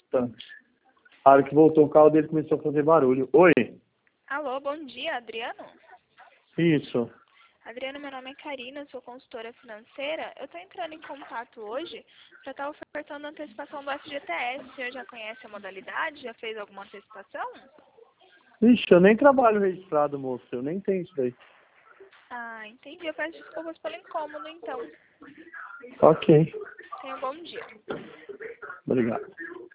bastante. A hora que voltou o carro dele começou a fazer barulho. Oi? Alô, bom dia, Adriano? Isso. Adriano, meu nome é Karina, sou consultora financeira. Eu estou entrando em contato hoje para estar ofertando a antecipação do FGTS. O senhor já conhece a modalidade? Já fez alguma antecipação? Ixi, eu nem trabalho registrado, moço. Eu nem tenho isso daí. Ah, entendi. Eu peço desculpas pelo incômodo, então. Ok. Tenha um bom dia. Obrigado.